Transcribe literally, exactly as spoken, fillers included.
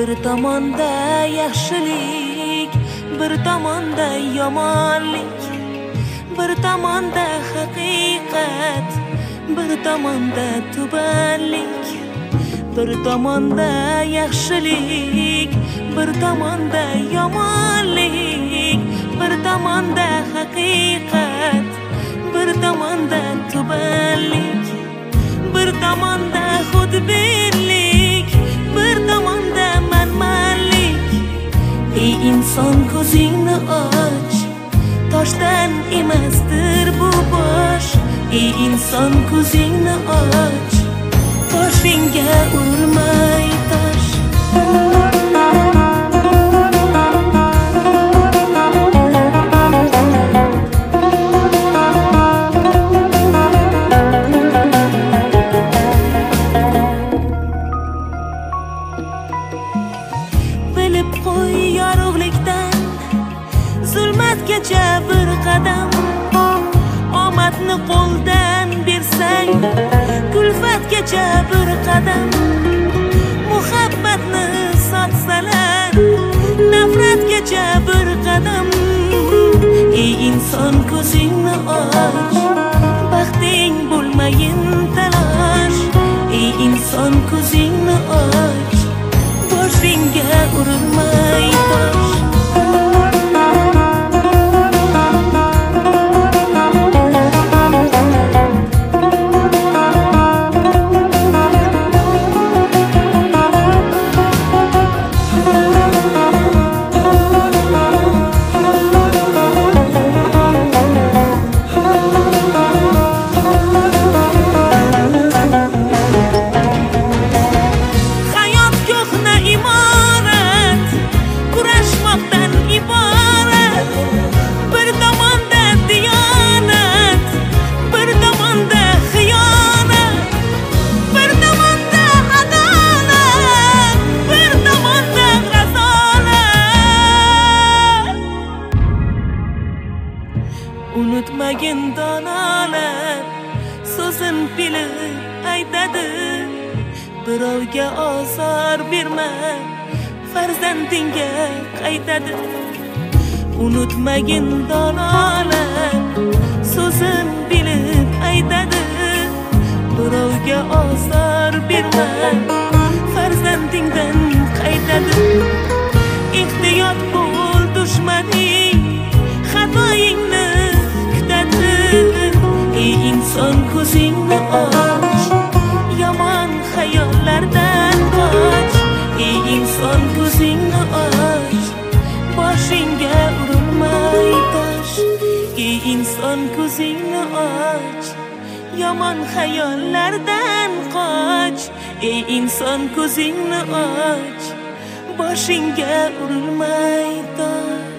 bir tomonda yaxshilik, bir tomonda yomonlik, bir tomonda haqiqat, bir tomonda tubanlik, bir tomonda yaxshilik, bir tomonda yomonlik, bir tomonda haqiqat, bir tomonda tubanlik, bir tomonda xudbinlik, bir tomonda manmanlik. Ey inson, ko'zingni och, toshdan emasdir bu bosh. Ey inson, ko'zingni och, boshingga urmay tosh. Bilib qo'y yorug'likdan, zulmatgacha bir qadam. Omadni qo'ldan bersang, kulfatgacha bir qadam. Muhabbatni sotsalar, nafratgacha bir qadam. Ey inson, ko'zingni och, baxting bo'lmayin talosh. Ey inson, ko'zingni och, boshingga urilmay tosh. Unutmagin donolar, so'zin bilib aytadi. Birovga ozor berma, farzandingga qaytadi. Unutmagin donolar, so'zin bilib aytadi. Birovga ozor berma, farzandingdan qaytadi. Ehtiyot bo'l, dushmaning xatoingni. Ey inson, ko'zingni och, yomon xayollardan qoch. Ey inson, ko'zingni och, boshingga urilmay tosh. Ey inson, ko'zingni och, yomon xayollardan qoch. Ey inson, ko'zingni och, boshingga urilmay tosh.